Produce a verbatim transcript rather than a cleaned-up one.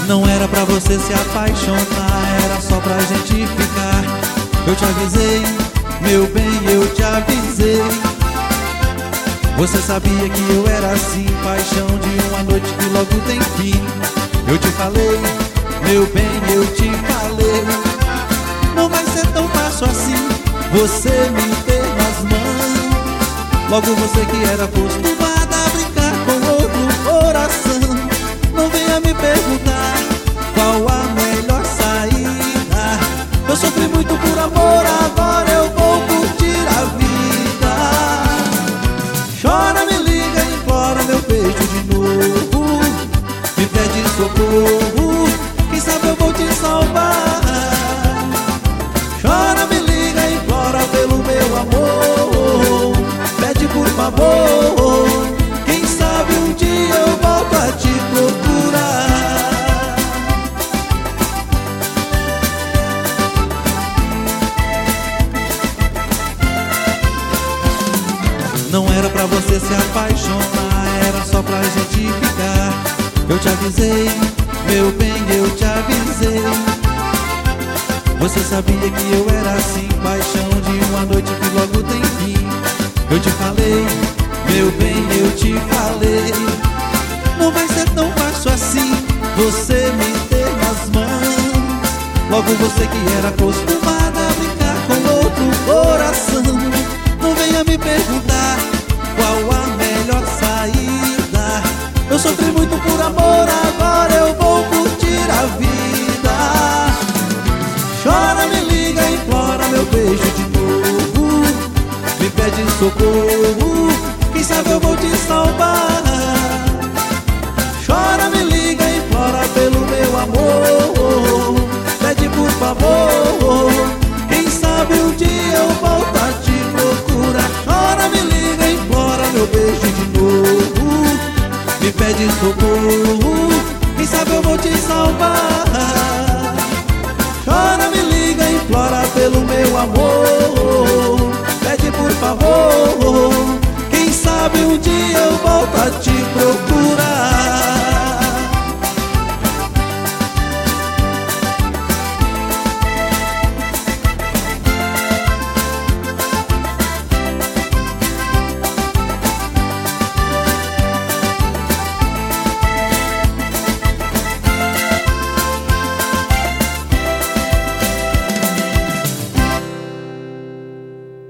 Não era pra você se apaixonar, era só pra gente ficar. Eu te avisei, meu bem, eu te avisei. Você sabia que eu era assim, paixão de uma noite que logo tem fim. Eu te falei, meu bem, eu te falei. Não vai ser tão fácil assim, você me ter nas mãos. Logo você que era acostumada a brincar com outro coração. Não venha me perguntar qual a melhor saída. Eu sofri muito por amor, agora eu vou curtir a vida. Chora, me liga, implora meu beijo de novo. Me pede socorro, quem sabe eu vou te salvar. Chora, me liga, implora pelo meu amor. Pede por favor, quem sabe um dia eu volto a te procurar. Não era pra você se apaixonar, era só pra gente ficar. Eu te avisei, meu bem, eu te avisei. Você sabia que eu era assim, paixão de uma noite que logo tem fim. Eu te falei, meu bem, eu te falei. Não vai ser tão fácil assim, você me ter nas mãos. Logo você que era acostumada a brincar com outro coração. Não venha me perguntar qual a melhor saída. Eu sofri muito por amor, agora eu vou curtir a vida. Chora, me liga, implora meu beijo de novo. Me pede socorro, quem sabe eu vou te salvar. Chora, me liga, implora pelo meu amor. Pede por favor, quem sabe um dia eu volto a te procurar. Chora, me liga, implora meu beijo de novo. Me pede socorro, quem sabe eu vou te salvar. Chora, me liga, implora pelo meu amor. Pede por favor, quem sabe um dia eu volto a te procurar.